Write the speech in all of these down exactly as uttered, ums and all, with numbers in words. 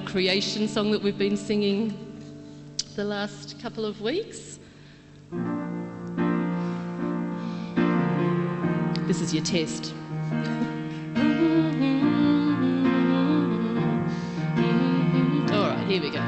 creation song that we've been singing the last couple of weeks. This is your test. All right, here we go.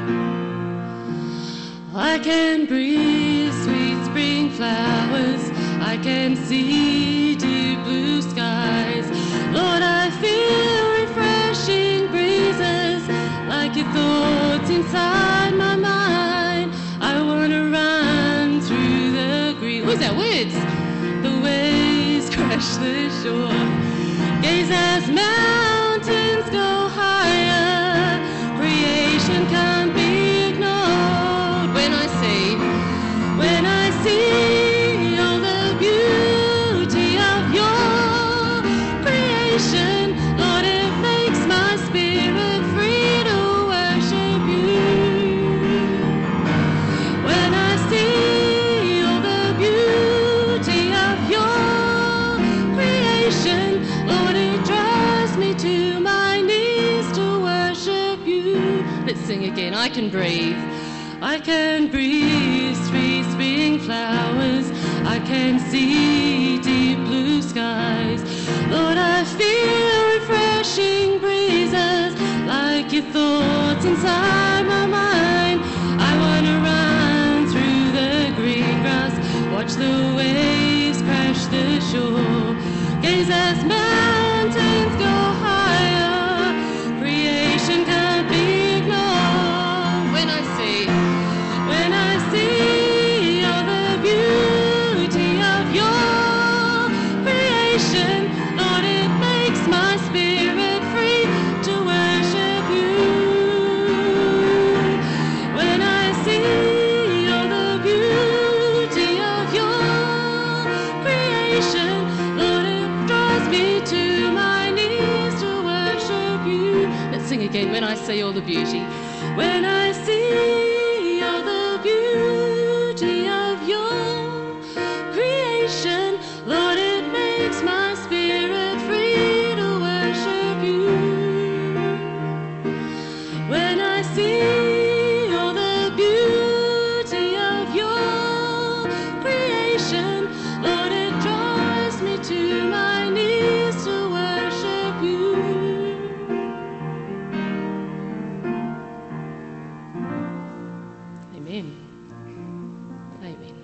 I can breathe sweet spring flowers. I can see deep blue skies. Lord, I feel refreshing breezes like your thoughts inside my mind. I want to run through the green. What's that? Words? The waves crash the shore. Gaze as mountains go higher. Creation can't be ignored. When I see, when I see all the beauty of your creation, Lord, it makes my spirit free to worship you. When I see all the beauty of your creation, Lord, it draws me to my knees to worship you. Let's sing again. I can breathe. I can breathe sweet spring flowers. I can see deep blue skies. Lord, I feel refreshing breezes like your thoughts inside my mind. I want to run through the green grass, watch the waves crash the shore. Gaze as mountains go higher. Creation can't be ignored. When I see, when I see all the beauty of your creation, Lord, it makes my spirit free to worship you. When I see all the beauty of your creation, Lord, it draws me to my knees to worship you. Let's sing again. When I see all the beauty, when I see all the beauty of your creation, Lord, it makes my spirit free to worship you. When I see all the beauty of your creation, Lord, it draws me to my knees to worship you. Amen. Amen.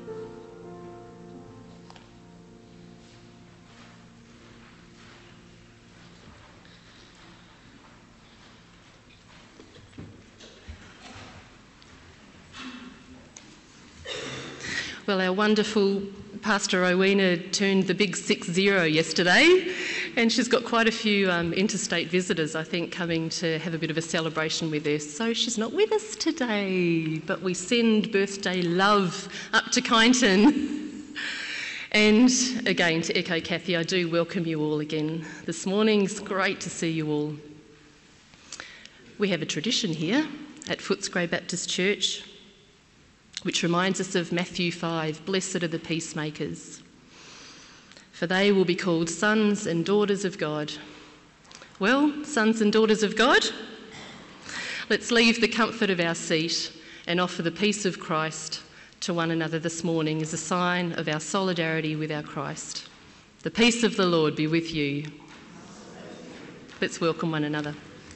Well, our wonderful Pastor Rowena turned the big six zero yesterday, and she's got quite a few um, interstate visitors, I think, coming to have a bit of a celebration with her. So she's not with us today, but we send birthday love up to Kyneton. And again, to echo Kathy, I do welcome you all again this morning. It's great to see you all. We have a tradition here at Footscray Baptist Church, which reminds us of Matthew five, blessed are the peacemakers, for they will be called sons and daughters of God. Well, sons and daughters of God, let's leave the comfort of our seat and offer the peace of Christ to one another this morning as a sign of our solidarity with our Christ. The peace of the Lord be with you. Let's welcome one another.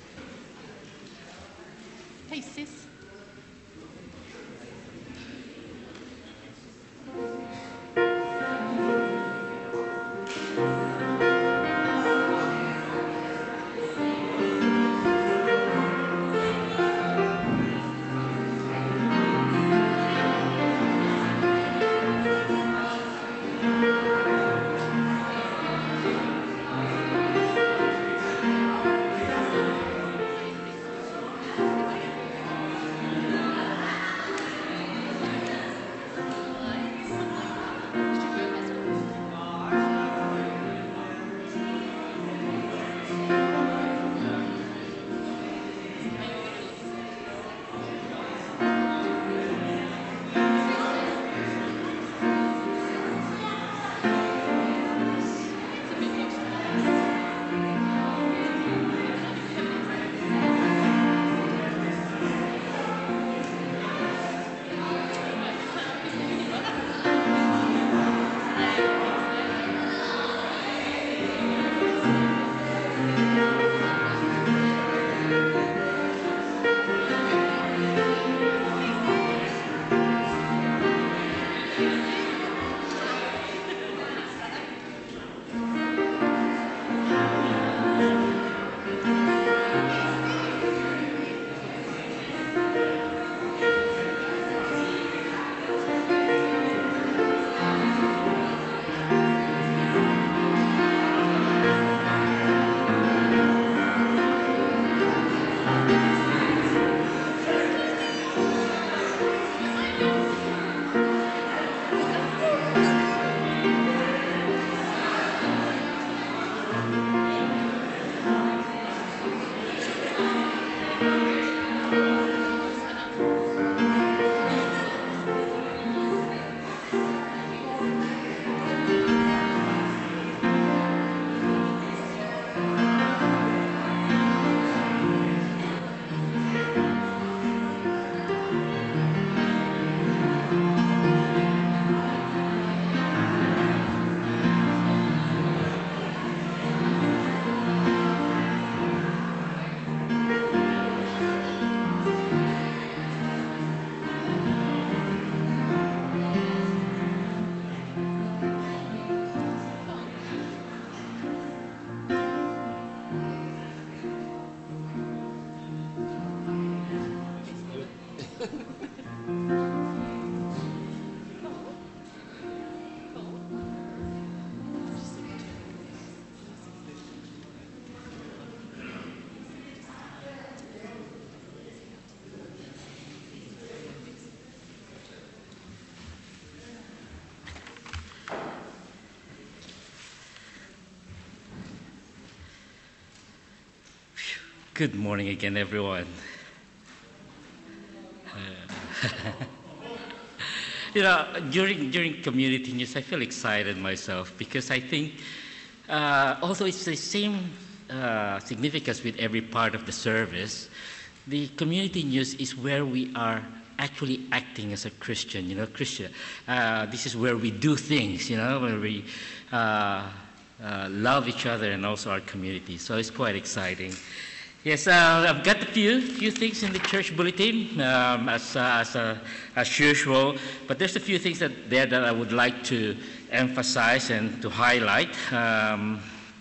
Peace, sis. Good morning again, everyone. Uh, you know, during during community news, I feel excited myself because I think, uh, although it's the same uh, significance with every part of the service, the community news is where we are actually acting as a Christian. You know, Christian. Uh, this is where we do things. You know, where we uh, uh, love each other and also our community. So it's quite exciting. Yes, uh, I've got a few few things in the church bulletin, um, as, uh, as, uh, as usual, but there's a few things that there that I would like to emphasize and to highlight. Um,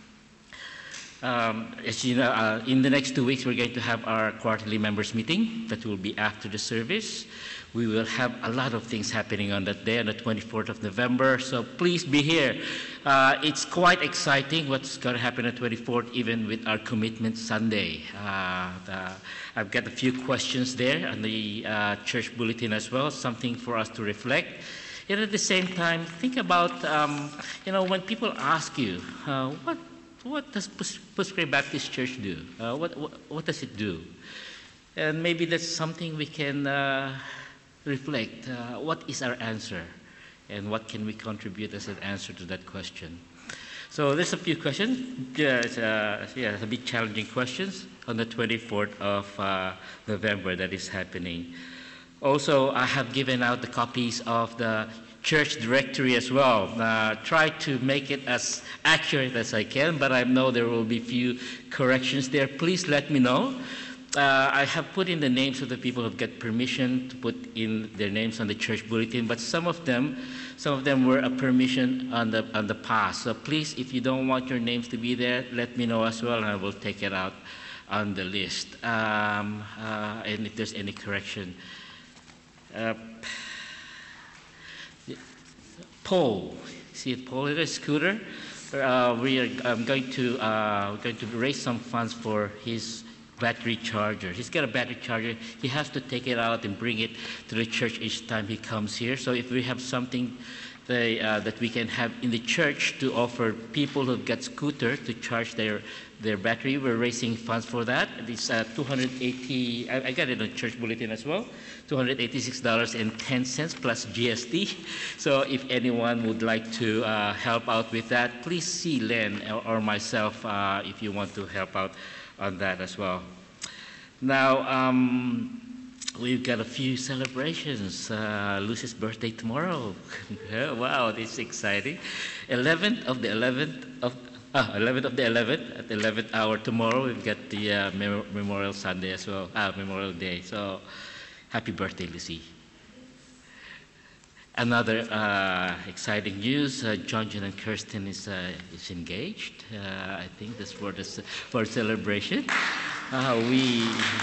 um, as you know, uh, in the next two weeks, we're going to have our quarterly members meeting. That will be after the service. We will have a lot of things happening on that day, on the twenty-fourth of November, so please be here. Uh, it's quite exciting what's going to happen on the twenty-fourth, even with our Commitment Sunday. Uh, the, I've got a few questions there on the uh, church bulletin as well, something for us to reflect. And at the same time, think about, um, you know, when people ask you, uh, what, what does Pusgrave Baptist Church do? Uh, what, what, what does it do? And maybe that's something we can uh, reflect. Uh, what is our answer? And what can we contribute as an answer to that question? So there's a few questions. Yeah, it's, uh, yeah, it's a bit challenging questions on the twenty-fourth of uh, November that is happening. Also, I have given out the copies of the church directory as well. Uh, try to make it as accurate as I can, but I know there will be few corrections there. Please let me know. Uh, I have put in the names of the people who have got permission to put in their names on the church bulletin, but some of them, some of them were a permission on the on the past. So please, if you don't want your names to be there, let me know as well, and I will take it out on the list. Um, uh, and if there's any correction, uh, Paul, see it, Paul, it is Scooter. Uh, we are I'm going to uh, going to raise some funds for his battery charger. He's got a battery charger. He has to take it out and bring it to the church each time he comes here. So if we have something they, uh, that we can have in the church to offer people who've got scooter to charge their their battery, we're raising funds for that. It's uh, two hundred eighty. I, I got it on church bulletin as well. two hundred eighty-six dollars and ten cents plus G S T. So if anyone would like to uh, help out with that, please see Len or, or myself uh, if you want to help out on that as well. Now, um, we've got a few celebrations. Uh, Lucy's birthday tomorrow. Wow, this is exciting. eleventh of the eleventh of uh, eleventh of the eleventh at the eleventh hour tomorrow. We've got the uh, Mem Memorial Sunday as well. Ah, Memorial Day. So, happy birthday, Lucy. Another uh, exciting news: uh, John, John, and Kirsten is uh, is engaged. Uh, I think that's for the for celebration. Uh, we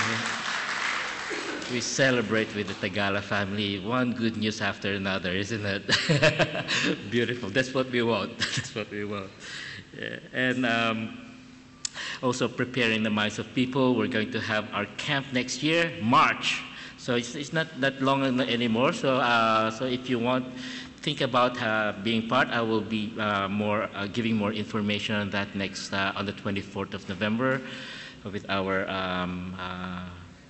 we celebrate with the Tagala family. One good news after another, isn't it? Beautiful. That's what we want. That's what we want. Yeah. And um, also preparing the minds of people. We're going to have our camp next year, March. So it's, it's not that long anymore. So, uh, so if you want, think about uh, being part. I will be uh, more uh, giving more information on that next uh, on the twenty-fourth of November, with our um, uh,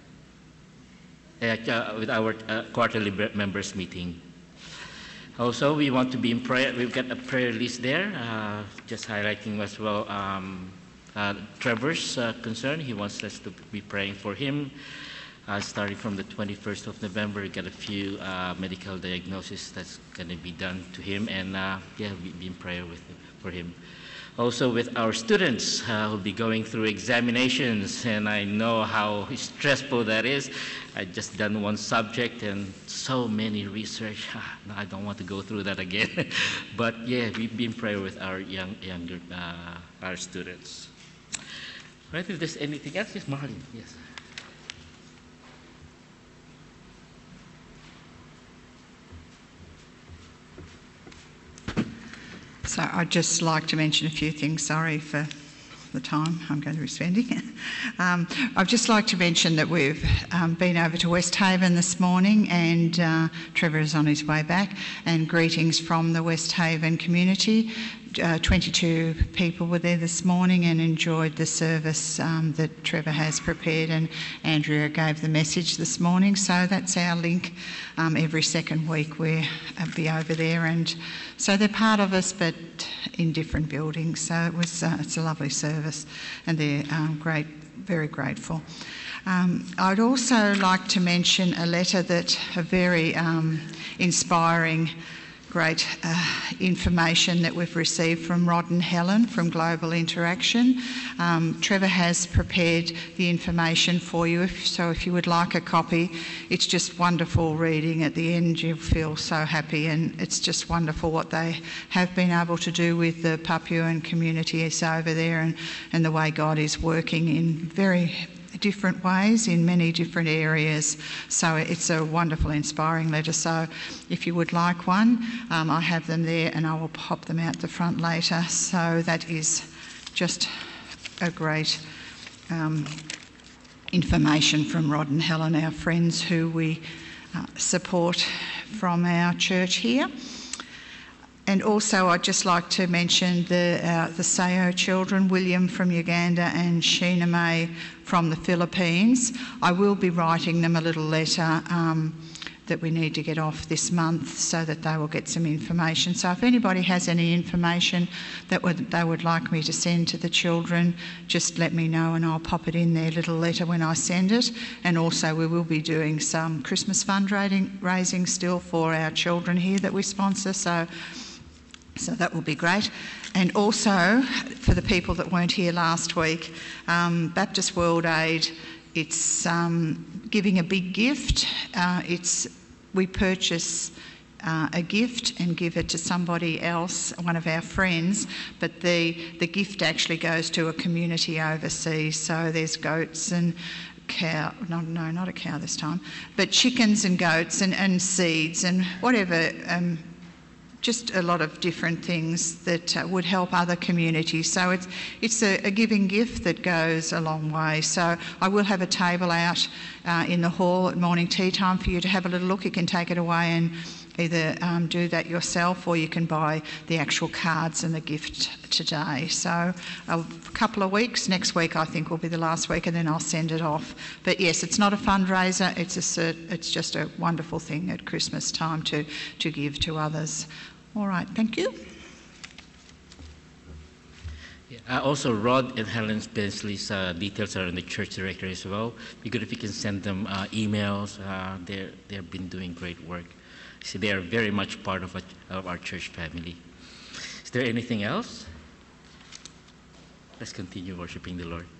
uh, with our uh, quarterly members meeting. Also, we want to be in prayer. We've got a prayer list there, uh, just highlighting as well um, uh, Trevor's uh, concern. He wants us to be praying for him. Uh, starting from the twenty-first of November, we got a few uh, medical diagnoses that's going to be done to him, and uh, yeah, we'll be in prayer with him, for him. Also, with our students uh, who'll be going through examinations, and I know how stressful that is. I just done one subject and so many research. No, I don't want to go through that again. But yeah, we've been in prayer with our young, younger, uh, our students. Right? If there's anything else, yes, Marlene. Yes. So I'd just like to mention a few things. Sorry for the time I'm going to be spending. um, I'd just like to mention that we've um, been over to West Haven this morning, and uh, Trevor is on his way back, and greetings from the West Haven community. uh, twenty-two people were there this morning and enjoyed the service um, that Trevor has prepared, and Andrea gave the message this morning. So that's our link. Um, every second week we'll be over there, and so they're part of us but in different buildings. So it was uh, it's a lovely service, and they're um, great, very grateful. Um, I'd also like to mention a letter that a very um, inspiring, great uh, information that we've received from Rod and Helen from Global Interaction. Um, Trevor has prepared the information for you, if, so if you would like a copy, it's just wonderful reading. At the end you'll feel so happy, and it's just wonderful what they have been able to do with the Papuan communities over there, and, and the way God is working in very different ways in many different areas. So it's a wonderful, inspiring letter. So if you would like one, um, I have them there and I will pop them out the front later. So that is just a great um, information from Rod and Helen, our friends who we uh, support from our church here. And also I'd just like to mention the uh, the Sayo children, William from Uganda and Sheena May from the Philippines. I will be writing them a little letter um, that we need to get off this month so that they will get some information. So if anybody has any information that would, they would like me to send to the children, just let me know and I'll pop it in their little letter when I send it. And also we will be doing some Christmas fundraising raising still for our children here that we sponsor. So So that will be great. And also, for the people that weren't here last week, um, Baptist World Aid, it's um, giving a big gift. Uh, it's we purchase uh, a gift and give it to somebody else, one of our friends, but the, the gift actually goes to a community overseas. So there's goats and cow, no, no, not a cow this time, but chickens and goats and, and seeds and whatever, um, just a lot of different things that uh, would help other communities. So it's it's a, a giving gift that goes a long way. So I will have a table out uh, in the hall at morning tea time for you to have a little look. You can take it away and either um, do that yourself, or you can buy the actual cards and the gift today. So a couple of weeks, next week I think will be the last week, and then I'll send it off. But yes, it's not a fundraiser, it's, a, it's just a wonderful thing at Christmas time to, to give to others. All right, thank you. Yeah, uh, also, Rod and Helen Bensley's uh, details are in the church directory as well. Be good if you can send them uh, emails. Uh, they're, they've been doing great work. See, they are very much part of, a, of our church family. Is there anything else? Let's continue worshiping the Lord.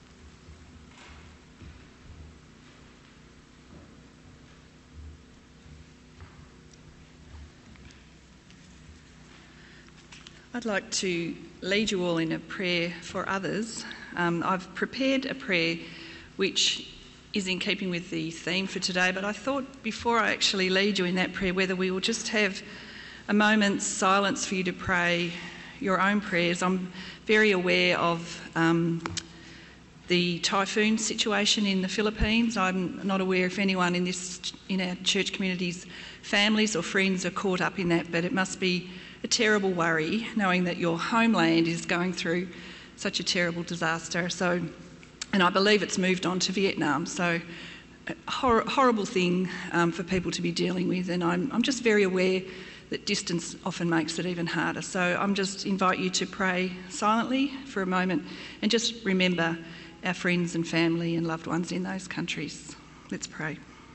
I'd like to lead you all in a prayer for others. Um, I've prepared a prayer which is in keeping with the theme for today, but I thought before I actually lead you in that prayer, whether we will just have a moment's silence for you to pray your own prayers. I'm very aware of um, the typhoon situation in the Philippines. I'm not aware if anyone in this in our church community's families or friends are caught up in that, but it must be a terrible worry knowing that your homeland is going through such a terrible disaster. So, and I believe it's moved on to Vietnam. So, a hor- horrible thing um, for people to be dealing with. And I'm, I'm just very aware that distance often makes it even harder. So I'm just invite you to pray silently for a moment and just remember our friends and family and loved ones in those countries. Let's pray.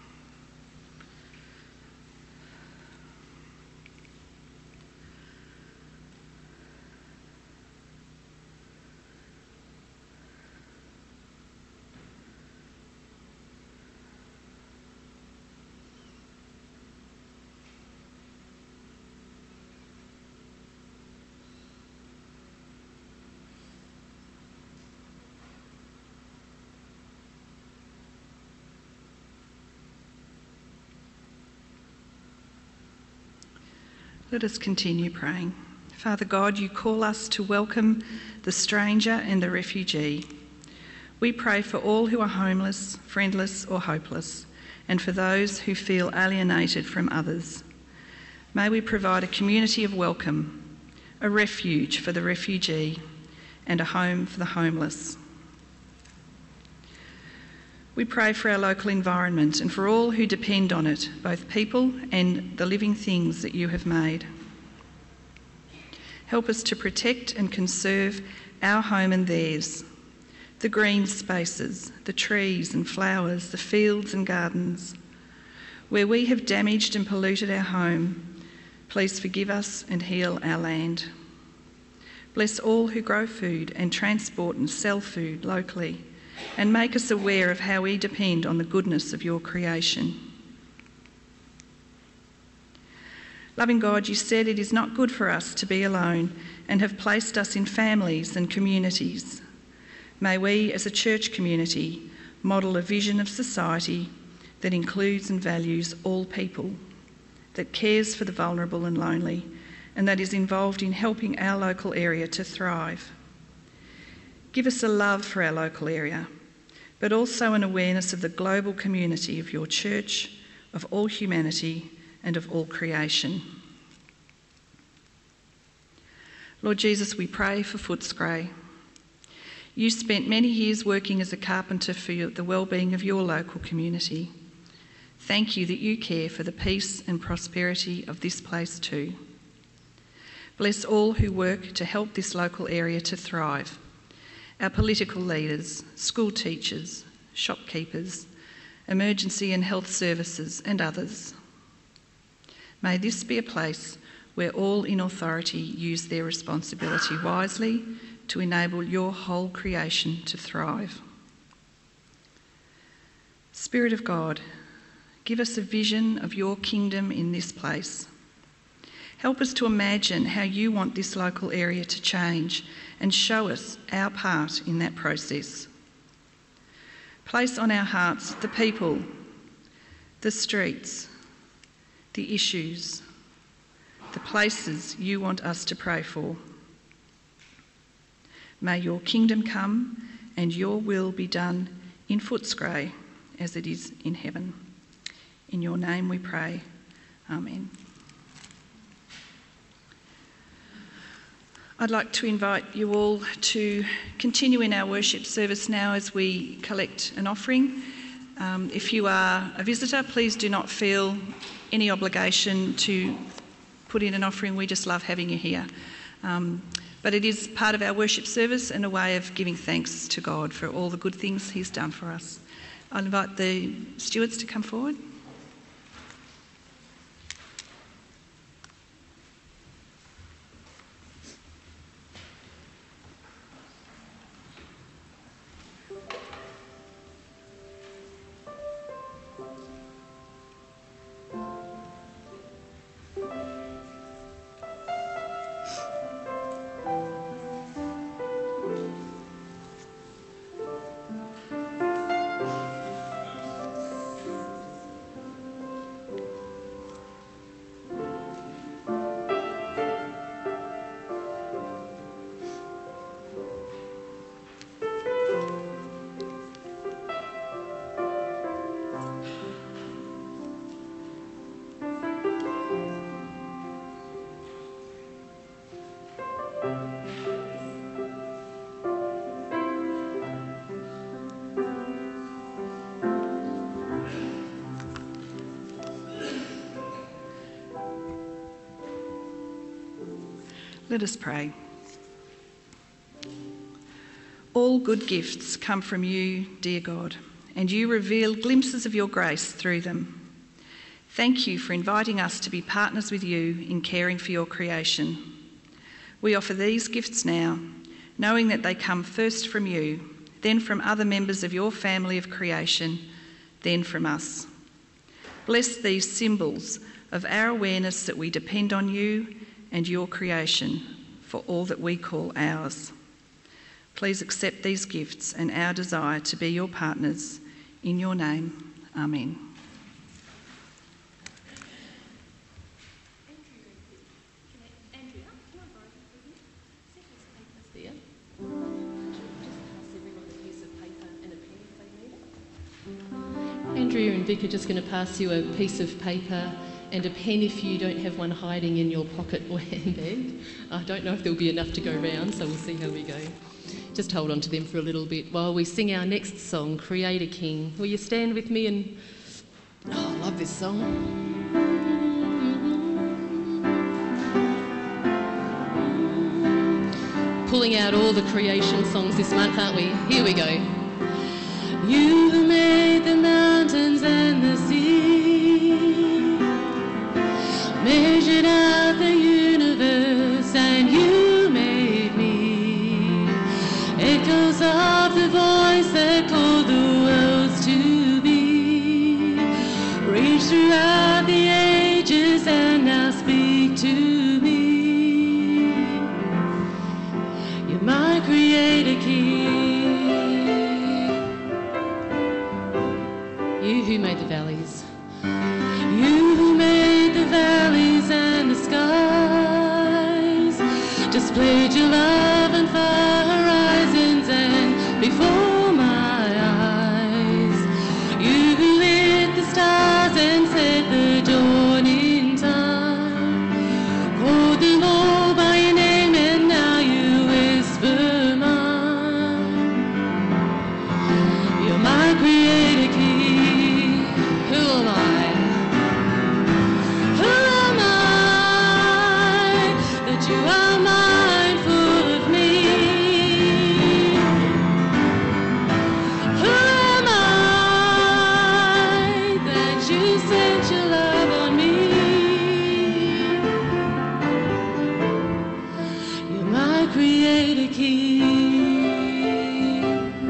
Let us continue praying. Father God, you call us to welcome the stranger and the refugee. We pray for all who are homeless, friendless or hopeless, and for those who feel alienated from others. May we provide a community of welcome, a refuge for the refugee, and a home for the homeless. We pray for our local environment and for all who depend on it, both people and the living things that you have made. Help us to protect and conserve our home and theirs, the green spaces, the trees and flowers, the fields and gardens. Where we have damaged and polluted our home, please forgive us and heal our land. Bless all who grow food and transport and sell food locally, and make us aware of how we depend on the goodness of your creation. Loving God, you said it is not good for us to be alone and have placed us in families and communities. May we as a church community model a vision of society that includes and values all people, that cares for the vulnerable and lonely, and that is involved in helping our local area to thrive. Give us a love for our local area, but also an awareness of the global community of your church, of all humanity and of all creation. Lord Jesus, we pray for Footscray. You spent many years working as a carpenter for the well-being of your local community. Thank you that you care for the peace and prosperity of this place too. Bless all who work to help this local area to thrive. Our political leaders, school teachers, shopkeepers, emergency and health services and others. May this be a place where all in authority use their responsibility wisely to enable your whole creation to thrive. Spirit of God, give us a vision of your kingdom in this place. Help us to imagine how you want this local area to change and show us our part in that process. Place on our hearts the people, the streets, the issues, the places you want us to pray for. May your kingdom come and your will be done in Footscray as it is in heaven. In your name we pray. Amen. I'd like to invite you all to continue in our worship service now as we collect an offering. Um, if you are a visitor, please do not feel any obligation to put in an offering. We just love having you here. Um, but it is part of our worship service and a way of giving thanks to God for all the good things he's done for us. I'll invite the stewards to come forward. Let us pray. All good gifts come from you, dear God, and you reveal glimpses of your grace through them. Thank you for inviting us to be partners with you in caring for your creation. We offer these gifts now, knowing that they come first from you, then from other members of your family of creation, then from us. Bless these symbols of our awareness that we depend on you and your creation for all that we call ours. Please accept these gifts and our desire to be your partners. In your name, amen. Andrew and Vic are just going to pass you a piece of paper and a pen if you don't have one hiding in your pocket or handbag. I don't know if there'll be enough to go round, so we'll see how we go. Just hold on to them for a little bit while we sing our next song, Create a King. Will you stand with me and... Oh, I love this song. Pulling out all the creation songs this month, aren't we? Here we go. You who made the mountains and the sea, measured out the universe, and you made me. Echoes of the voice that called the worlds to be, reach throughout the ages and now speak to me. You're my Creator King. You who made the valleys, you who made the valleys and the skies, displayed your love and far horizons and before my eyes. You who lit the stars and set the dawn in time, called them all by your name and now you whisper mine. You're my Creator King. Who am I? Who am I that you are mindful of me? Who am I that you sent your love on me? You're my Creator King.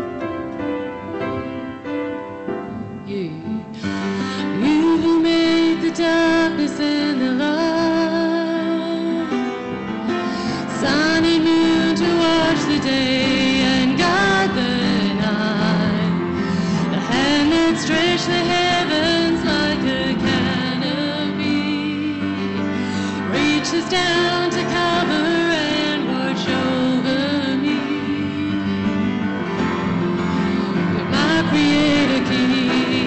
You. You who made the darkness and the light, sun and moon to watch the day and guide the night, the hand that stretched the heavens like a canopy, reaches down to cover and watch over me. You're my Creator King.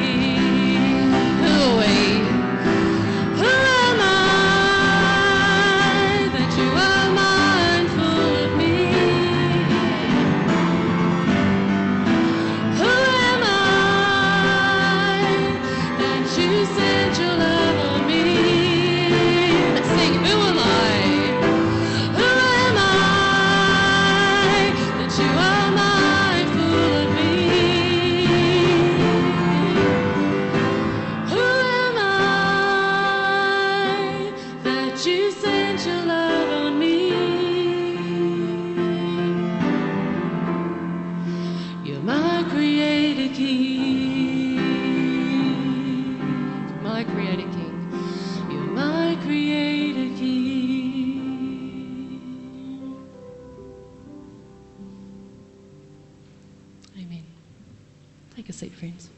Take a seat, friends.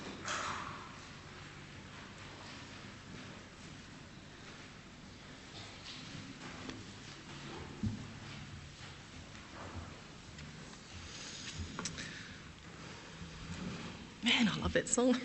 Man, I love that song.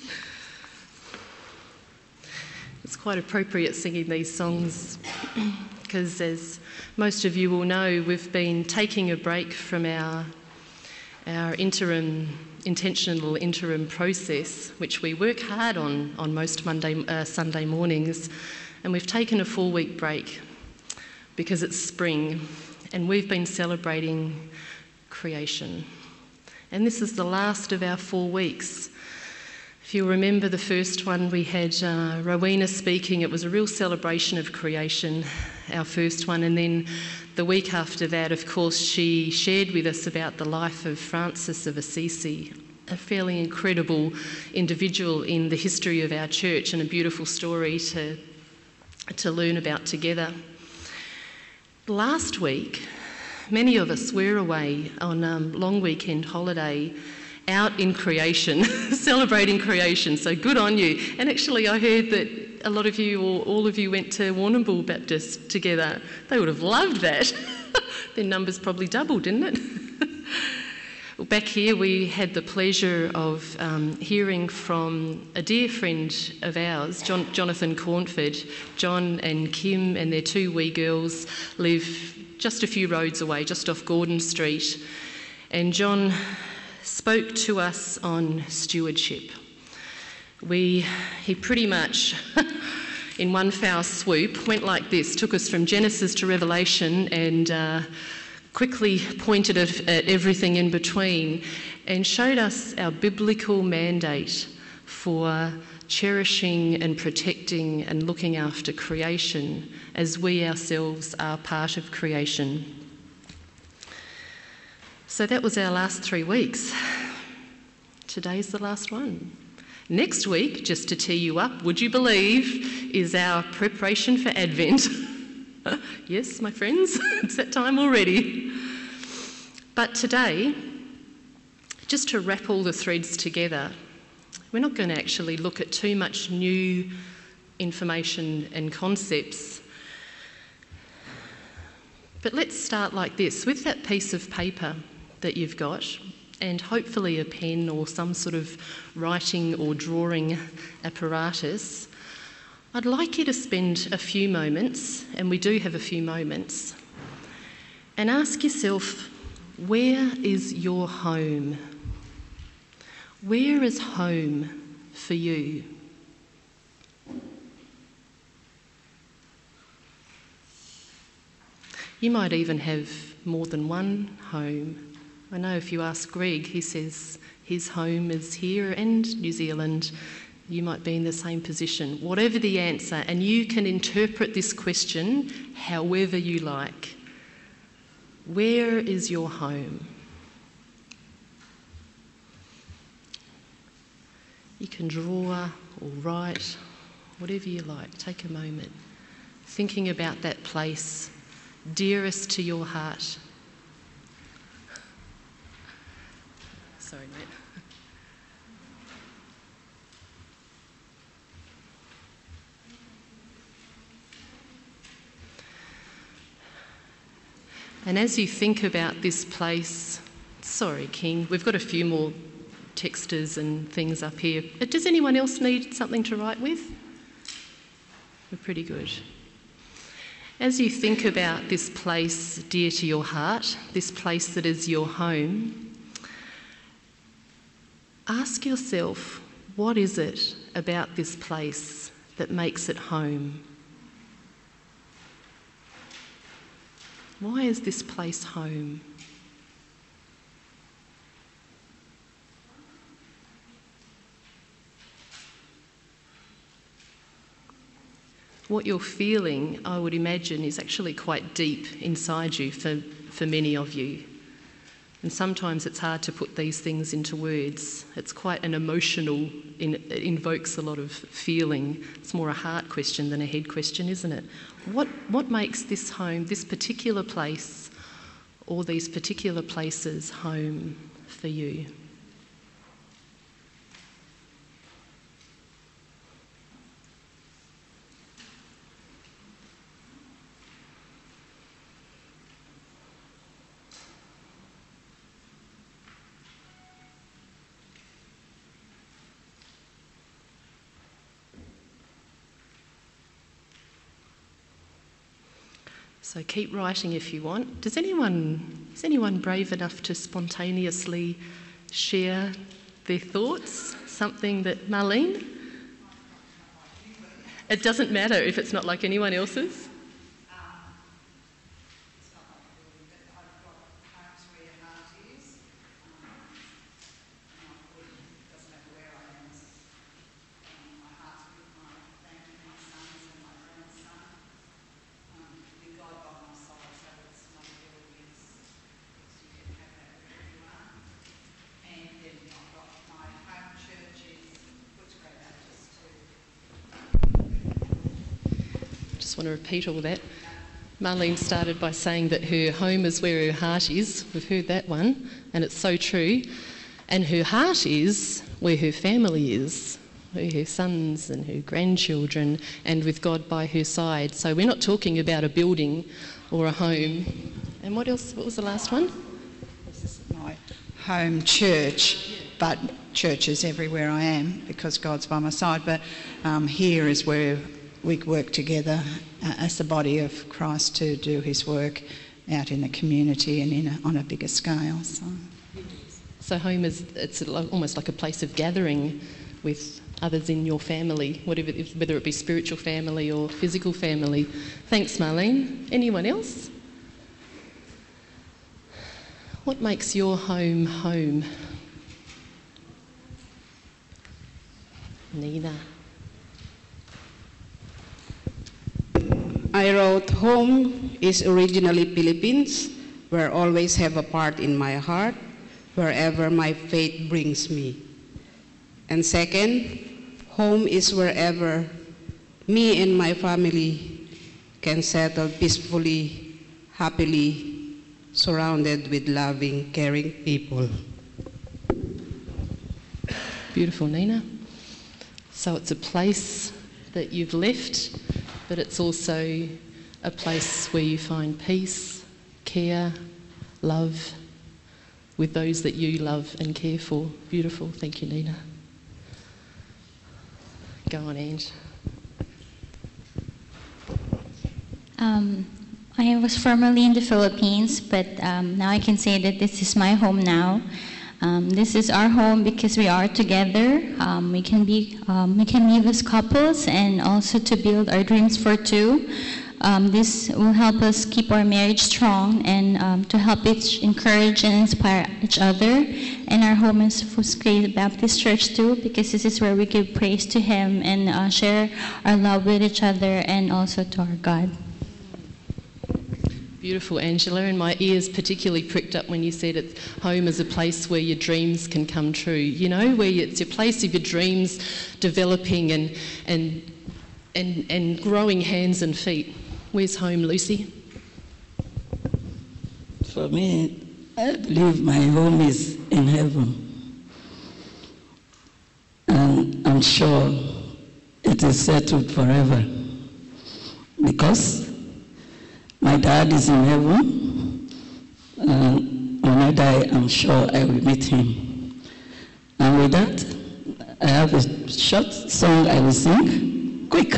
It's quite appropriate singing these songs because, as most of you will know, we've been taking a break from our our interim, intentional interim process, which we work hard on on most Monday, uh, Sunday mornings, and we've taken a full week break because it's spring, and we've been celebrating creation. And this is the last of our four weeks. If you remember the first one, we had uh, Rowena speaking. It was a real celebration of creation, our first one. And then the week after that, of course, she shared with us about the life of Francis of Assisi, a fairly incredible individual in the history of our church and a beautiful story to, to learn about together. Last week, many of us were away on a um, long weekend holiday out in creation, celebrating creation, so good on you. And actually I heard that a lot of you, or all of you, went to Warrnambool Baptist together. They would have loved that. Their numbers probably doubled, didn't it? Well, back here we had the pleasure of um, hearing from a dear friend of ours, John, Jonathan Cornford. John and Kim and their two wee girls live just a few roads away, just off Gordon Street. And John spoke to us on stewardship. We, he pretty much, in one foul swoop, went like this, took us from Genesis to Revelation and uh, quickly pointed at, at everything in between and showed us our biblical mandate for cherishing and protecting and looking after creation as we ourselves are part of creation. So that was our last three weeks. Today's the last one. Next week, just to tee you up, would you believe, is our preparation for Advent. Yes, my friends, it's that time already. But today, just to wrap all the threads together, we're not going to actually look at too much new information and concepts. But let's start like this, with that piece of paper that you've got, and hopefully a pen or some sort of writing or drawing apparatus. I'd like you to spend a few moments, and we do have a few moments, and ask yourself, where is your home? Where is home for you? You might even have more than one home. I know if you ask Greg, he says his home is here and New Zealand. You might be in the same position. Whatever the answer, and you can interpret this question however you like. Where is your home? You can draw or write, whatever you like. Take a moment. Thinking about that place dearest to your heart. Sorry, mate. And as you think about this place, sorry, King, we've got a few more texters and things up here. Does anyone else need something to write with? We're pretty good. As you think about this place dear to your heart, this place that is your home, ask yourself, what is it about this place that makes it home? Why is this place home? What you're feeling, I would imagine, is actually quite deep inside you for, for many of you. And sometimes it's hard to put these things into words. It's quite an emotional, it invokes a lot of feeling. It's more a heart question than a head question, isn't it? What, what makes this home, this particular place, or these particular places home for you? So keep writing if you want. Does anyone, is anyone brave enough to spontaneously share their thoughts? Something that, Marlene? It doesn't matter if it's not like anyone else's. I want to repeat all that. Marlene started by saying that her home is where her heart is. We've heard that one, and it's so true. And her heart is where her family is, where her sons and her grandchildren, and with God by her side. So we're not talking about a building or a home. And what else? What was the last one? This is my home church, but churches everywhere I am because God's by my side. But um, here is where we work together uh, as the body of Christ to do his work out in the community and in a, on a bigger scale. So. so home is it's almost like a place of gathering with others in your family, whatever, whether it be spiritual family or physical family. Thanks, Marlene. Anyone else? What makes your home home? Nina. I wrote, home is originally Philippines, where I always have a part in my heart, wherever my faith brings me. And second, home is wherever me and my family can settle peacefully, happily, surrounded with loving, caring people. Beautiful, Nina. So it's a place that you've left, but it's also a place where you find peace, care, love with those that you love and care for. Beautiful. Thank you, Nina. Go on, Ange. Um, I was formerly in the Philippines, but um, now I can say that this is my home now. Um, this is our home because we are together. Um, we can be, um, we can live as couples and also to build our dreams for two. Um, this will help us keep our marriage strong and um, to help each encourage and inspire each other. And our home is Footscray Baptist Church too, because this is where we give praise to Him and uh, share our love with each other and also to our God. Beautiful, Angela, and my ears particularly pricked up when you said it's home is a place where your dreams can come true. You know, where it's a place of your dreams developing and and and and growing hands and feet. Where's home, Lucy? For me, I believe my home is in heaven, and I'm sure it is settled forever because my dad is in heaven, and when I die, I'm sure I will meet him. And with that, I have a short song I will sing. Quick.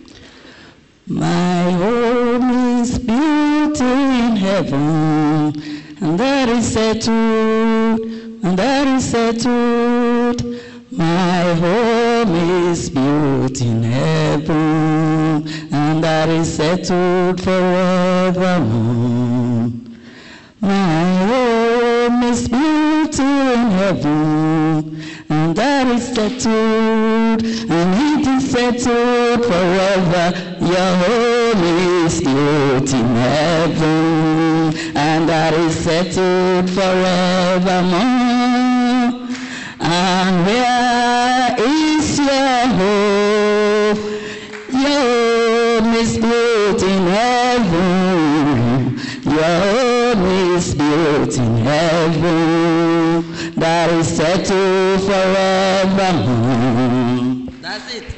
My home is built in heaven, and that is settled, and that is settled. My home is built in heaven, and that is settled forevermore. My home is built in heaven, and that is settled, and it is settled forever. Your home is built in heaven, and that is settled forevermore. And where is your home? Your home is built in heaven. Your home is built in heaven. That is settled forevermore. That's it.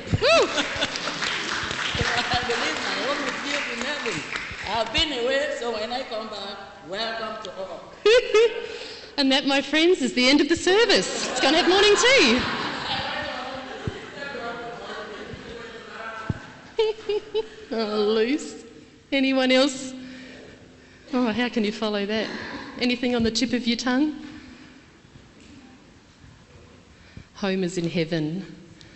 I believe my home is built in heaven. I've been away, so when I come back, welcome to all. And that, my friends, is the end of the service. Let's go and have morning tea. Oh, Luce. Anyone else? Oh, how can you follow that? Anything on the tip of your tongue? Home is in heaven.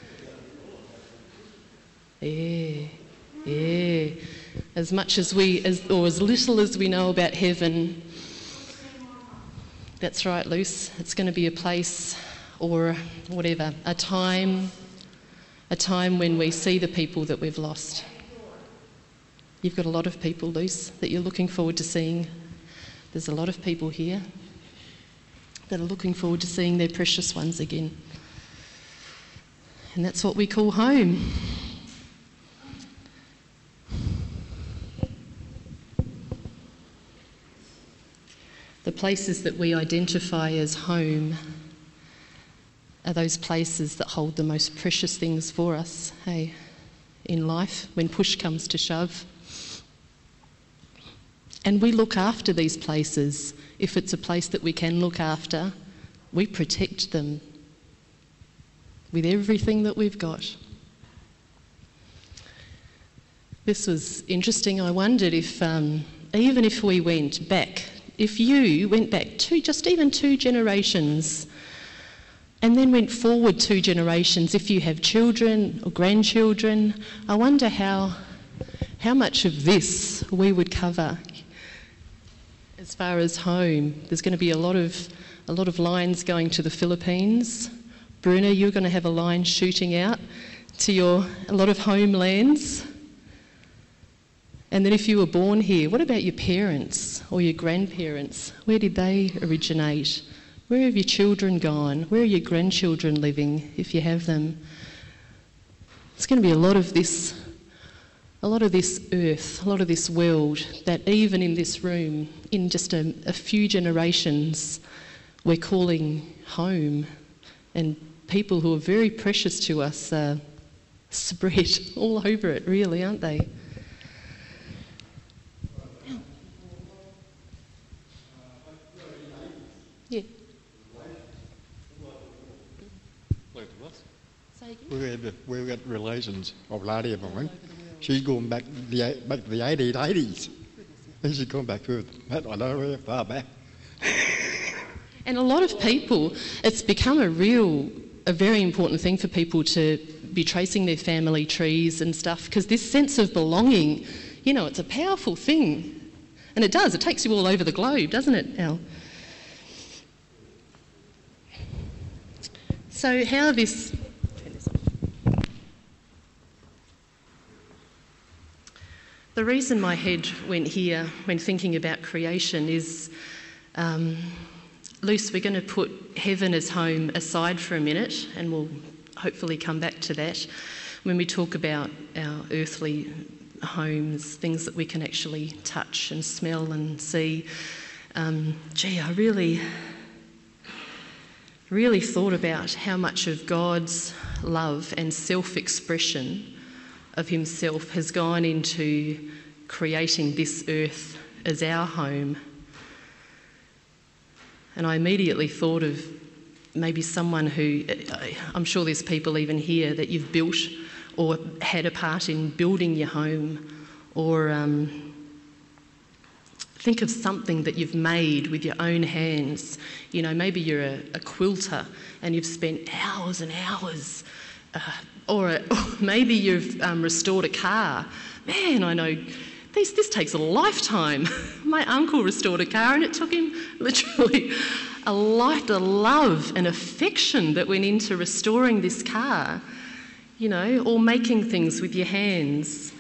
Yeah, yeah. As much as we, as, or as little as we know about heaven, that's right, Luce. It's going to be a place or whatever, a time, a time when we see the people that we've lost. You've got a lot of people, Luce, that you're looking forward to seeing. There's a lot of people here that are looking forward to seeing their precious ones again. And that's what we call home. The places that we identify as home are those places that hold the most precious things for us, hey, in life, when push comes to shove. And we look after these places if it's a place that we can look after. we protect them with everything that we've got. This was interesting. I wondered if, um, even if we went back, if you went back two, just even two generations, and then went forward two generations, if you have children or grandchildren, I wonder how, how much of this we would cover. As far as home, there's going to be a lot of a lot of lines going to the Philippines. Bruno, you're going to have a line shooting out to your a lot of homelands. And then if you were born here, what about your parents or your grandparents? Where did they originate? Where have your children gone? Where are your grandchildren living, if you have them? It's going to be a lot of this, a lot of this earth, a lot of this world that even in this room, in just a, a few generations, we're calling home. And people who are very precious to us are spread all over it, really, aren't they? Yeah. We've got, we've got relations of Lottie at the moment. She's going back the back to the eighties. And she's going back to I don't know far back. And a lot of people, it's become a real, a very important thing for people to be tracing their family trees and stuff, because this sense of belonging, you know, it's a powerful thing. And it does, it takes you all over the globe, doesn't it, Al? So how this... The reason my head went here when thinking about creation is, um, Luce, we're going to put heaven as home aside for a minute, and we'll hopefully come back to that when we talk about our earthly homes, things that we can actually touch and smell and see. Um, gee, I really, really thought about how much of God's love and self-expression of himself has gone into creating this earth as our home. And I immediately thought of maybe someone who, I'm sure there's people even here that you've built or had a part in building your home, or um, think of something that you've made with your own hands. You know, maybe you're a, a quilter and you've spent hours and hours Uh, or, a, or maybe you've um, restored a car. Man, I know this, this takes a lifetime. My uncle restored a car and it took him literally a life, a love and affection that went into restoring this car, you know, or making things with your hands.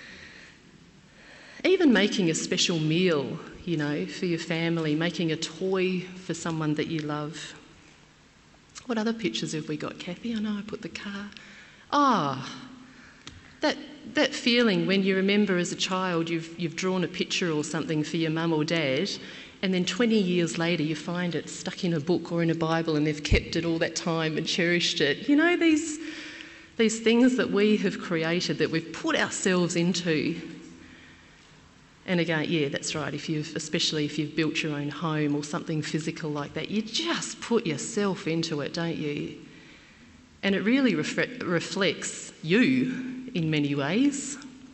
Even making a special meal, you know, for your family, making a toy for someone that you love. What other pictures have we got, Kathy? I know I put the car. Ah, oh, that that feeling when you remember as a child you've you've drawn a picture or something for your mum or dad, and then twenty years later you find it stuck in a book or in a Bible and they've kept it all that time and cherished it. You know, these these things that we have created, that we've put ourselves into. And again, yeah, that's right, if you've, especially if you've built your own home or something physical like that, you just put yourself into it, don't you? And it really refre- reflects you in many ways.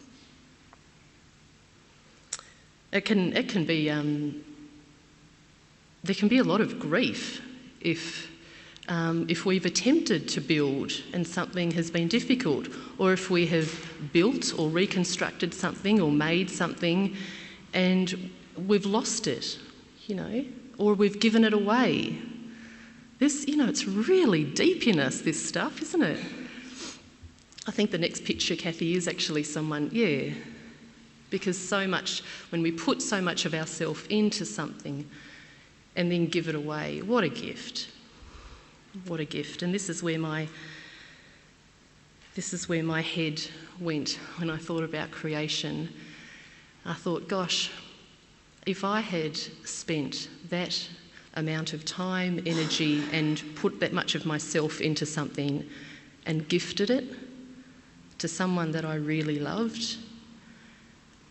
It can, it can be, um, there can be a lot of grief if Um, if we've attempted to build and something has been difficult, or if we have built or reconstructed something or made something and we've lost it, you know, or we've given it away. This, you know, it's really deep in us, this stuff, isn't it? I think the next picture, Kathy, is actually someone, yeah, because so much, when we put so much of ourselves into something and then give it away, what a gift. What a gift. And this is where my this is where my head went when I thought about creation. I thought, gosh, if I had spent that amount of time, energy, and put that much of myself into something and gifted it to someone that I really loved,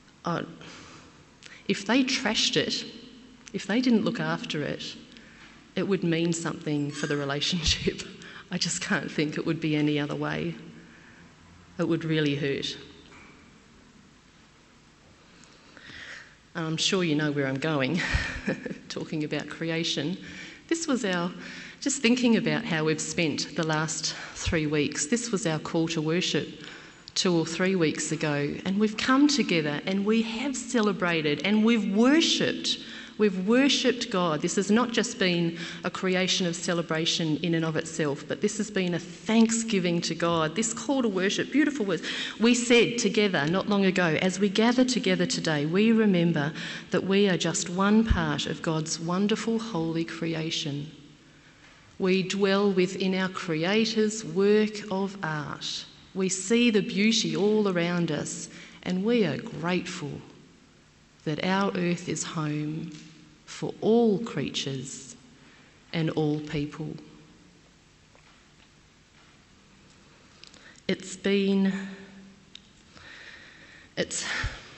I'd, if they trashed it, if they didn't look after it, it would mean something for the relationship. I just can't think it would be any other way. It would really hurt. I'm sure you know where I'm going, talking about creation. This was our, just thinking about how we've spent the last three weeks, this was our call to worship two or three weeks ago, and we've come together and we have celebrated and we've worshipped. We've worshipped God. This has not just been a creation of celebration in and of itself, but this has been a thanksgiving to God. This call to worship, beautiful words. We said together not long ago, as we gather together today, we remember that we are just one part of God's wonderful, holy creation. We dwell within our Creator's work of art. We see the beauty all around us, and we are grateful that our earth is home for all creatures and all people. It's been, it's,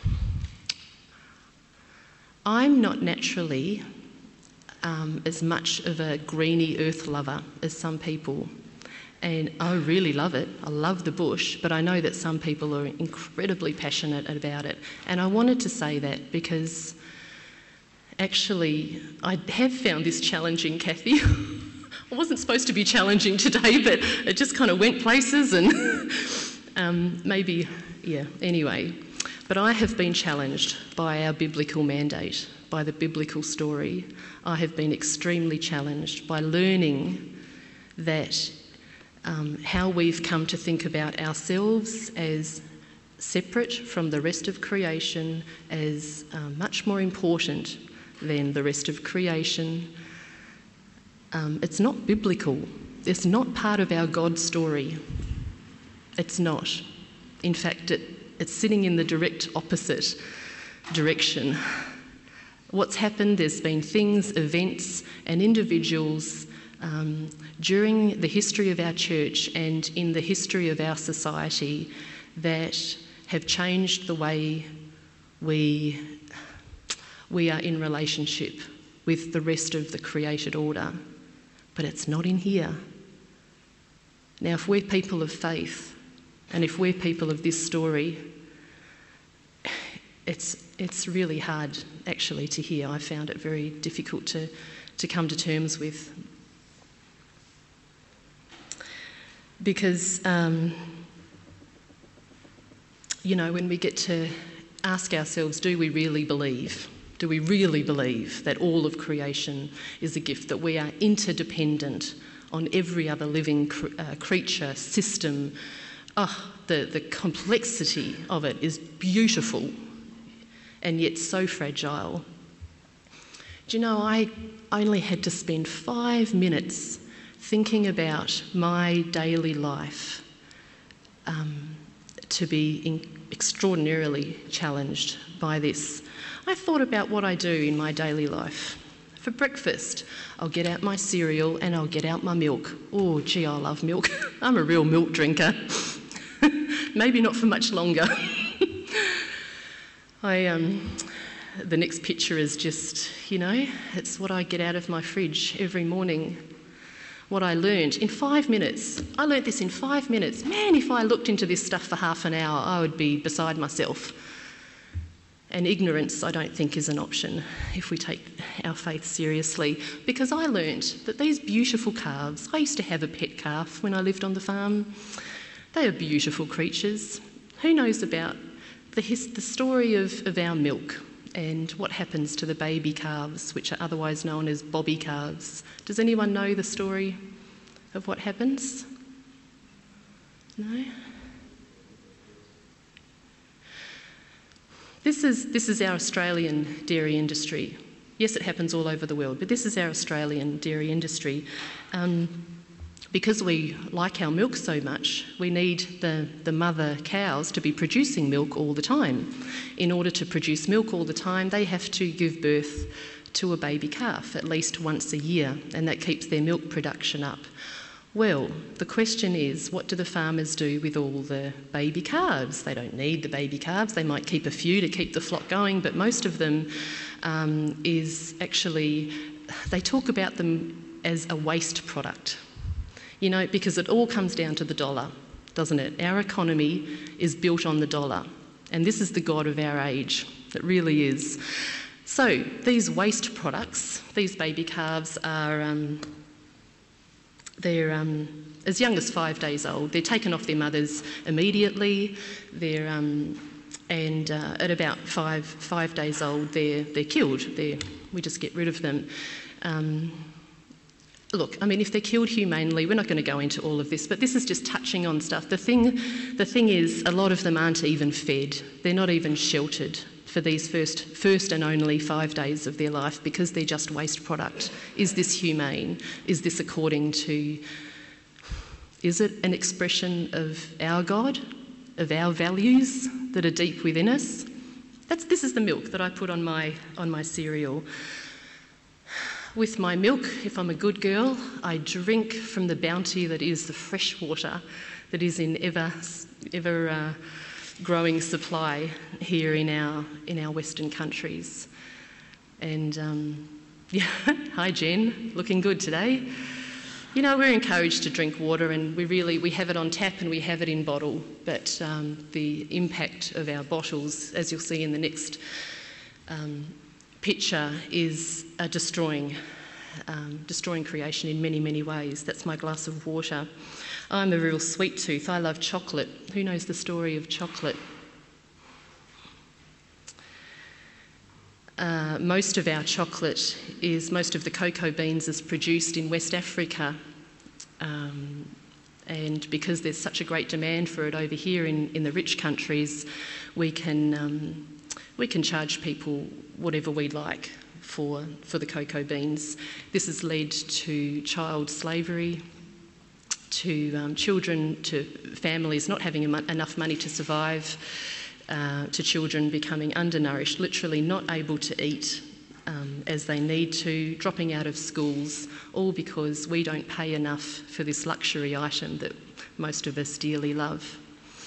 I'm not naturally um, as much of a greeny earth lover as some people. And I really love it. I love the bush, but I know that some people are incredibly passionate about it. And I wanted to say that because actually I have found this challenging, Kathy. I wasn't supposed to be challenging today, but it just kind of went places and um, maybe, yeah, anyway. But I have been challenged by our biblical mandate, by the biblical story. I have been extremely challenged by learning that Um, how we've come to think about ourselves as separate from the rest of creation, as uh, much more important than the rest of creation. Um, it's not biblical. It's not part of our God story. It's not. In fact, it, it's sitting in the direct opposite direction. What's happened, there's been things, events and individuals Um, during the history of our church and in the history of our society that have changed the way we, we are in relationship with the rest of the created order. But it's not in here. Now, if we're people of faith and if we're people of this story, it's, it's really hard actually to hear. I found it very difficult to, to come to terms with. Because, um, you know, when we get to ask ourselves, do we really believe? Do we really believe that all of creation is a gift, that we are interdependent on every other living cr- uh, creature, system? Oh, the, the complexity of it is beautiful and yet so fragile. Do you know, I only had to spend five minutes thinking about my daily life um, to be in extraordinarily challenged by this. I thought about what I do in my daily life. For breakfast, I'll get out my cereal and I'll get out my milk. Oh, gee, I love milk. I'm a real milk drinker. Maybe not for much longer. I, um, the next picture is just, you know, it's what I get out of my fridge every morning. What I learned in five minutes. I learnt this in five minutes. Man, if I looked into this stuff for half an hour, I would be beside myself. And ignorance, I don't think, is an option if we take our faith seriously. Because I learnt that these beautiful calves, I used to have a pet calf when I lived on the farm. They are beautiful creatures. Who knows about the, his, the story of, of our milk and what happens to the baby calves, which are otherwise known as bobby calves? Does anyone know the story of what happens? No? This is, this is our Australian dairy industry. Yes, it happens all over the world, but this is our Australian dairy industry. Um, because we like our milk so much, we need the, the mother cows to be producing milk all the time. In order to produce milk all the time, they have to give birth to a baby calf at least once a year, and that keeps their milk production up. Well, the question is, what do the farmers do with all the baby calves? They don't need the baby calves. They might keep a few to keep the flock going, but most of them um, is actually, they talk about them as a waste product. You know, because it all comes down to the dollar, doesn't it? Our economy is built on the dollar, and this is the god of our age. It really is. So these waste products, these baby calves are um, they're um, as young as five days old. They're taken off their mothers immediately. They're um, and uh, at about five five days old, they're they're killed. They're, we just get rid of them. Um, Look, I mean, if they're killed humanely, we're not going to go into all of this, but this is just touching on stuff. The thing, the thing is, a lot of them aren't even fed. They're not even sheltered for these first, first and only five days of their life because they're just waste product. Is this humane? Is this according to, is it an expression of our God, of our values that are deep within us? That's, this is the milk that I put on my, on my cereal. With my milk, if I'm a good girl, I drink from the bounty that is the fresh water that is in ever, ever uh, growing supply here in our in our Western countries. And um, yeah, hi Jen, looking good today. You know, we're encouraged to drink water, and we really we have it on tap and we have it in bottle. But um, the impact of our bottles, as you'll see in the next Um, picture, is uh, destroying, um, destroying creation in many, many ways. That's my glass of water. I'm a real sweet tooth. I love chocolate. Who knows the story of chocolate? Uh, most of our chocolate is, most of the cocoa beans is produced in West Africa. Um, and because there's such a great demand for it over here in, in the rich countries, we can um, we can charge people whatever we like for, for the cocoa beans. This has led to child slavery, to um, children, to families not having enough money to survive, uh, to children becoming undernourished, literally not able to eat um, as they need to, dropping out of schools, all because we don't pay enough for this luxury item that most of us dearly love.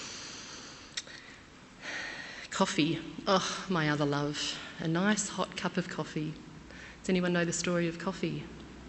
Coffee, oh, my other love. A nice hot cup of coffee. Does anyone know the story of coffee?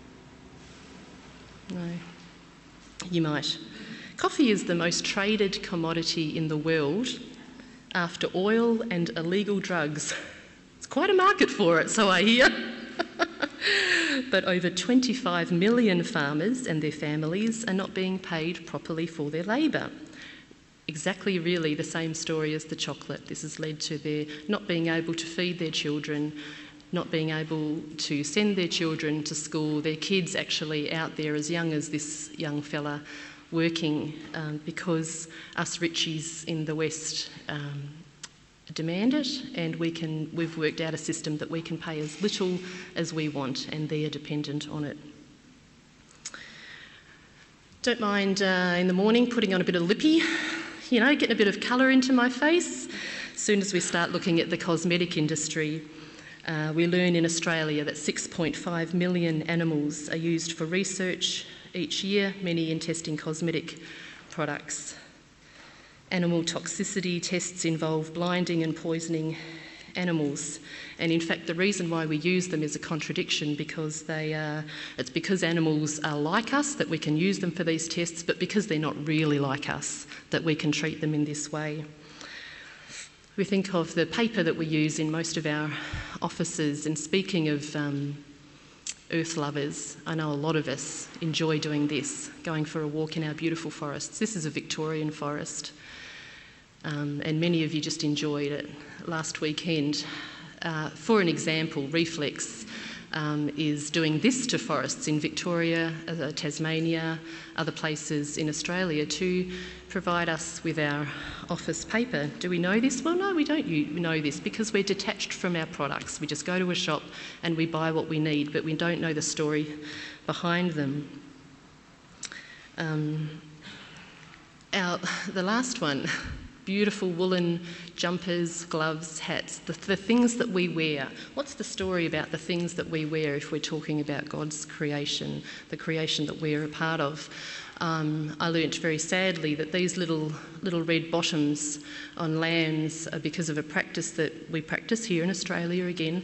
No? You might. Coffee is the most traded commodity in the world after oil and illegal drugs. It's quite a market for it, so I hear. But over twenty-five million farmers and their families are not being paid properly for their labour. Exactly really the same story as the chocolate. This has led to their not being able to feed their children, not being able to send their children to school, their kids actually out there as young as this young fella working um, because us richies in the West um, demand it, and we can, we've worked out a system that we can pay as little as we want, and they are dependent on it. Don't mind uh, in the morning putting on a bit of lippy, you know, getting a bit of colour into my face. As soon as we start looking at the cosmetic industry, uh, we learn in Australia that six point five million animals are used for research each year, many in testing cosmetic products. Animal toxicity tests involve blinding and poisoning animals, and in fact the reason why we use them is a contradiction, because they are, it's because animals are like us that we can use them for these tests, but because they're not really like us that we can treat them in this way. We think of the paper that we use in most of our offices, and speaking of um, earth lovers, I know a lot of us enjoy doing this, going for a walk in our beautiful forests. This is a Victorian forest. Um, and many of you just enjoyed it last weekend. Uh, for an example, Reflex um, is doing this to forests in Victoria, uh, Tasmania, other places in Australia to provide us with our office paper. Do we know this? Well, no, we don't know this because we're detached from our products. We just go to a shop and we buy what we need, but we don't know the story behind them. Um, our, the last one, beautiful woolen jumpers, gloves, hats, the, the things that we wear. What's the story about the things that we wear if we're talking about God's creation, the creation that we're a part of? Um, I learnt very sadly that these little little red bottoms on lambs are because of a practice that we practice here in Australia again,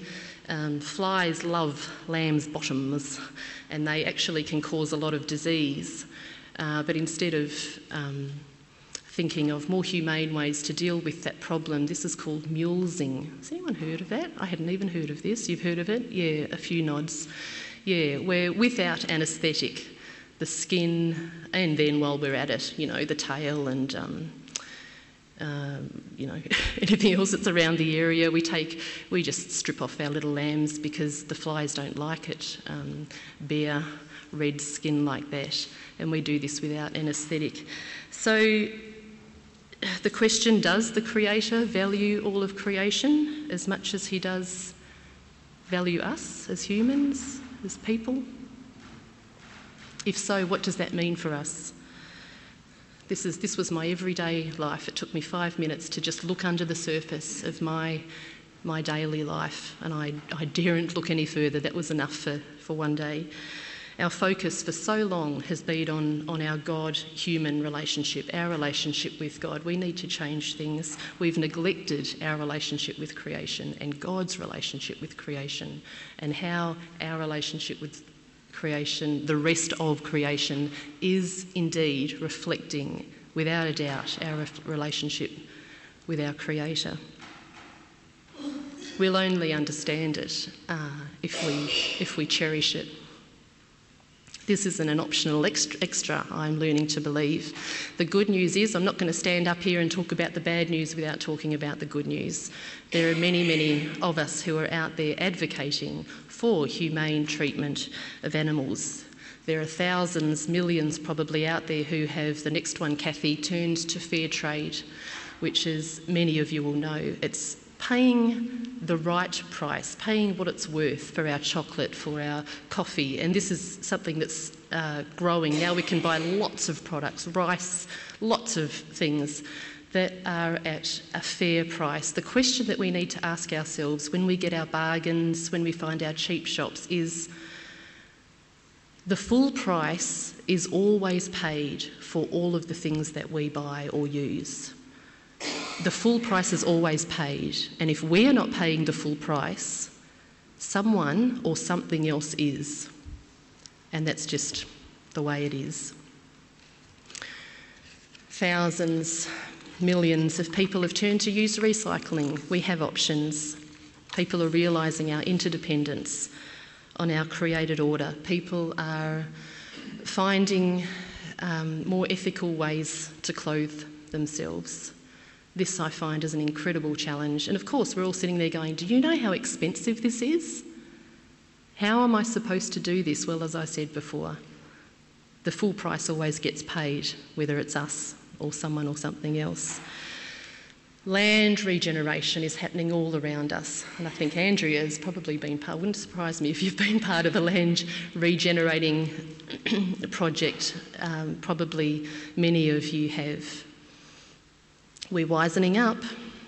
Um, flies love lamb's bottoms, and they actually can cause a lot of disease. Uh, but instead of um, thinking of more humane ways to deal with that problem, this is called mulesing. Has anyone heard of that? I hadn't even heard of this. You've heard of it? Yeah, a few nods. Yeah, where without anaesthetic, the skin, and then while we're at it, you know, the tail and um, Um, you know, anything else that's around the area, we take, we just strip off our little lambs because the flies don't like it, um, bare red skin like that, and we do this without anaesthetic. So the question, does the Creator value all of creation as much as he does value us as humans, as people? If so, what does that mean for us? This, is, this was my everyday life. It took me five minutes to just look under the surface of my, my daily life, and I, I daren't look any further. That was enough for, for one day. Our focus for so long has been on, on our God-human relationship, our relationship with God. We need to change things. We've neglected our relationship with creation and God's relationship with creation, and how our relationship with creation, the rest of creation, is indeed reflecting, without a doubt, our relationship with our Creator. We'll only understand it uh, if we if we cherish it. This isn't an optional extra, extra, I'm learning to believe. The good news is, I'm not going to stand up here and talk about the bad news without talking about the good news. There are many, many of us who are out there advocating for humane treatment of animals. There are thousands, millions probably out there who have, the next one, Kathy, turned to fair trade, which, as many of you will know, it's paying the right price, paying what it's worth for our chocolate, for our coffee. And this is something that's uh, growing. Now we can buy lots of products, rice, lots of things that are at a fair price. The question that we need to ask ourselves when we get our bargains, when we find our cheap shops, is the full price is always paid for all of the things that we buy or use. The full price is always paid, and if we are not paying the full price, someone or something else is, and that's just the way it is. Thousands, millions of people have turned to use recycling. We have options. People are realising our interdependence on our created order. People are finding um, more ethical ways to clothe themselves. This, I find, is an incredible challenge. And of course, we're all sitting there going, do you know how expensive this is? How am I supposed to do this? Well, as I said before, the full price always gets paid, whether it's us or someone or something else. Land regeneration is happening all around us. And I think Andrea has probably been part, wouldn't surprise me if you've been part of a land regenerating project. Um, probably many of you have. We're wisening up.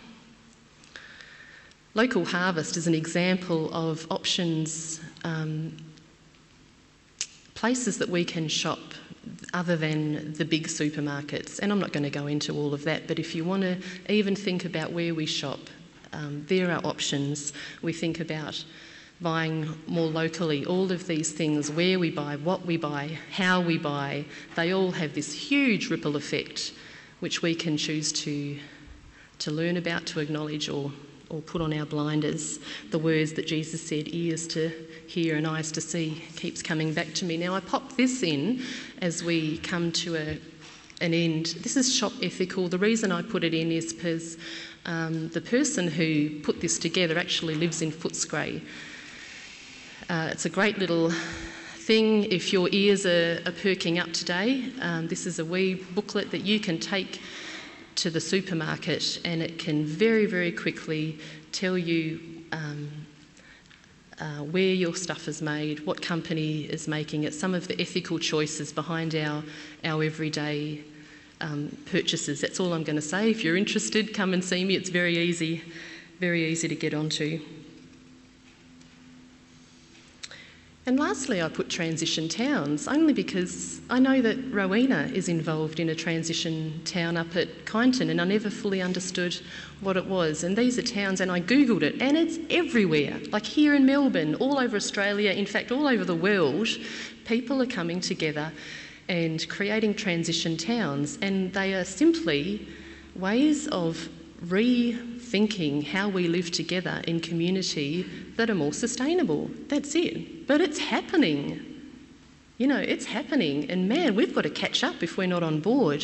Local Harvest is an example of options, um, places that we can shop other than the big supermarkets. And I'm not going to go into all of that, but if you want to even think about where we shop, um, there are options. We think about buying more locally, all of these things, where we buy, what we buy, how we buy, they all have this huge ripple effect which we can choose to, to learn about, to acknowledge, or, or put on our blinders. The words that Jesus said, ears to hear and eyes to see, keeps coming back to me. Now, I popped this in as we come to a, an end. This is Shop Ethical. The reason I put it in is because um, the person who put this together actually lives in Footscray. Uh, it's a great little thing. If your ears are, are perking up today, um, this is a wee booklet that you can take to the supermarket, and it can very, very quickly tell you um, uh, where your stuff is made, what company is making it, some of the ethical choices behind our, our everyday um, purchases. That's all I'm going to say. If you're interested, come and see me. It's very easy, very easy to get onto. And lastly, I put transition towns, only because I know that Rowena is involved in a transition town up at Kyneton, and I never fully understood what it was. And these are towns, and I Googled it, and it's everywhere, like here in Melbourne, all over Australia, in fact, all over the world. People are coming together and creating transition towns, and they are simply ways of rethinking how we live together in community that are more sustainable. That's it. But it's happening. You know, it's happening, and man, we've got to catch up if we're not on board.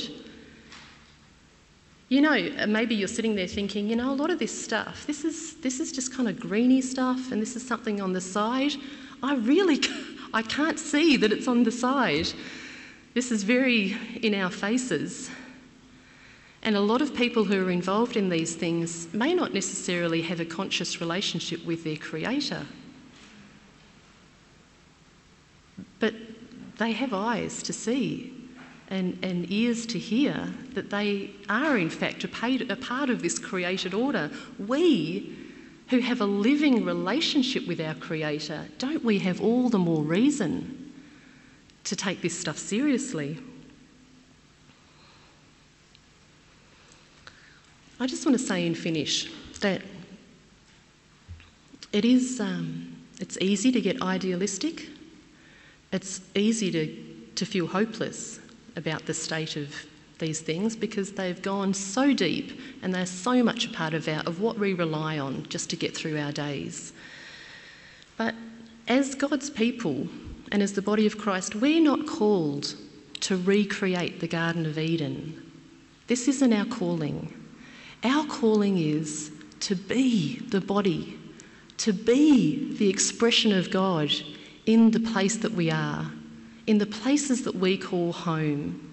You know, maybe you're sitting there thinking, you know, a lot of this stuff, this is this is just kind of greeny stuff, and this is something on the side. I really, I can't see that it's on the side. This is very in our faces. And a lot of people who are involved in these things may not necessarily have a conscious relationship with their Creator. But they have eyes to see and, and ears to hear that they are in fact a, paid, a part of this created order. We, who have a living relationship with our Creator, don't we have all the more reason to take this stuff seriously? I just want to say and finish that it is, um, it's easy to get idealistic. It's easy to, to feel hopeless about the state of these things because they've gone so deep and they're so much a part of, our, of what we rely on just to get through our days. But as God's people and as the body of Christ, we're not called to recreate the Garden of Eden. This isn't our calling. Our calling is to be the body, to be the expression of God in the place that we are, in the places that we call home.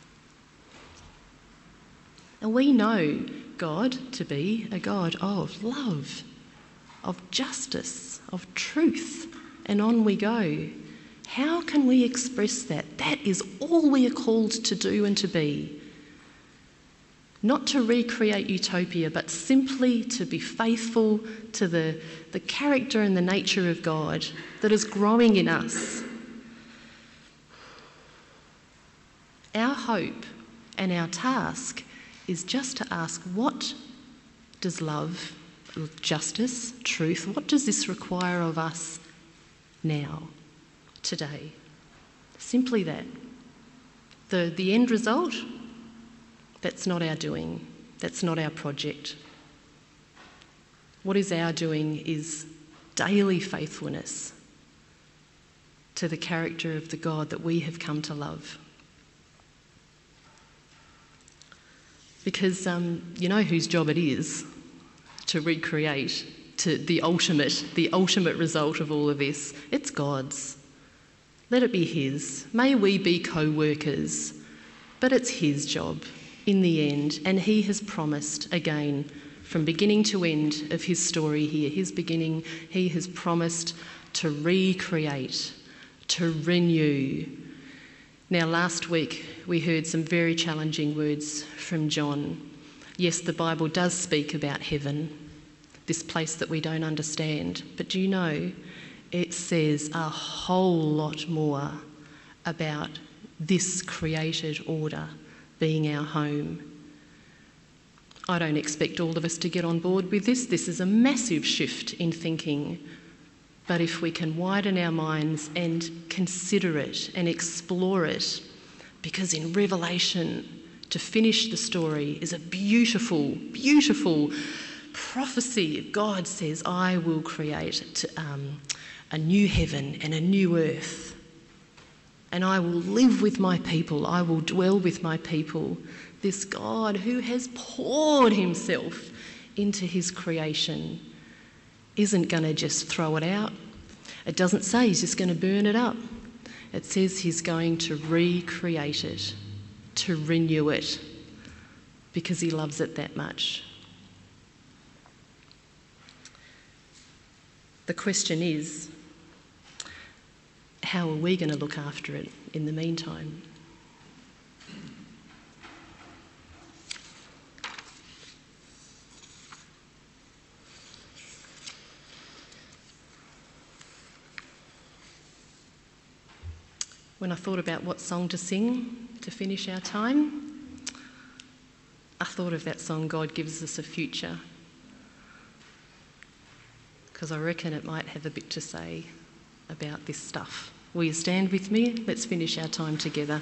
And we know God to be a God of love, of justice, of truth, and on we go. How can we express that? That is all we are called to do and to be. Not to recreate utopia, but simply to be faithful to the, the character and the nature of God that is growing in us. Our hope and our task is just to ask, what does love, justice, truth, what does this require of us now, today? Simply that. The, the end result, that's not our doing. That's not our project. What is our doing is daily faithfulness to the character of the God that we have come to love. Because um, you know whose job it is to recreate to the ultimate, the ultimate result of all of this. It's God's. Let it be His. May we be co-workers, but it's His job in the end, and He has promised again from beginning to end of His story here, His beginning, He has promised to recreate, to renew. Now last week we heard some very challenging words from John. Yes, the Bible does speak about heaven, this place that we don't understand, but do you know, it says a whole lot more about this created order being our home. I don't expect all of us to get on board with this. This is a massive shift in thinking. But if we can widen our minds and consider it and explore it, because in Revelation, to finish the story, is a beautiful, beautiful prophecy. God says, I will create um, a new heaven and a new earth. And I will live with my people. I will dwell with my people. This God who has poured Himself into His creation isn't going to just throw it out. It doesn't say He's just going to burn it up. It says He's going to recreate it, to renew it, because He loves it that much. The question is, how are we going to look after it in the meantime? when I thought about what song to sing to finish our time, I thought of that song, God Gives Us a Future, because I reckon it might have a bit to say about this stuff. Will you stand with me? Let's finish our time together.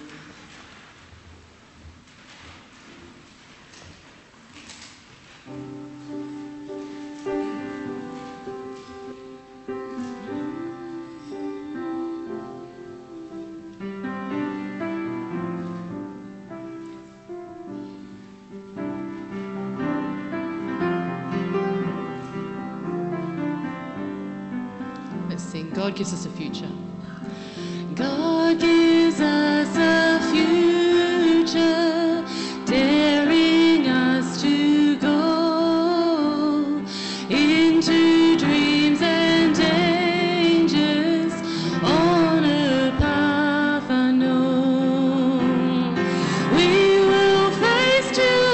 God gives us a future. God gives us a future, daring us to go into dreams and dangers on a path unknown. We will face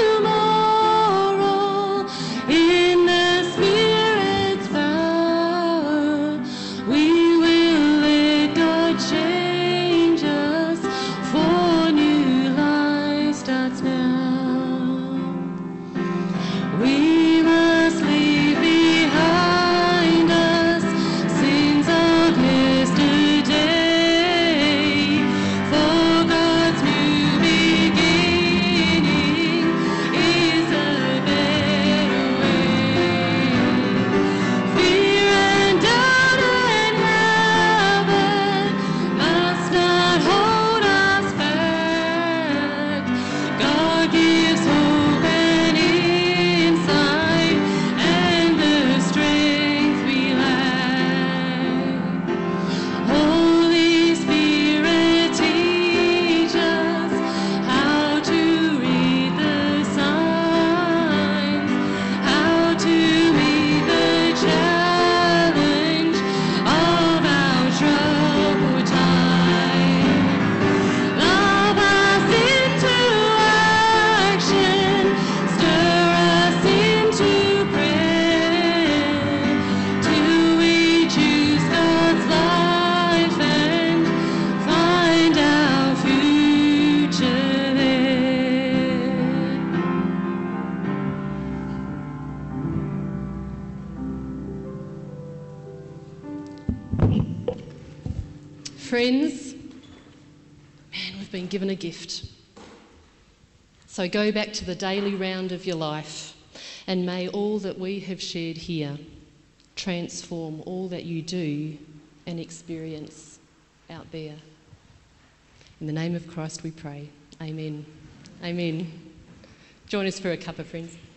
tomorrow in the Spirit's power. We change us, for new life starts now. We must leave behind us sins of yesterday, for God's new beginning is a better way. Fear and doubt and heaven must not hold us back. God gives hope and insight and the strength we lack. Holy Spirit, teach us how to read the signs, how to meet the challenge of our troubled time. Love us into action, stir us into prayer, till we choose God's life and find our future there. Friends, man, we've been given a gift. So go back to the daily round of your life, and may all that we have shared here transform all that you do and experience out there. In the name of Christ we pray. Amen. Amen. Join us for a cuppa, friends.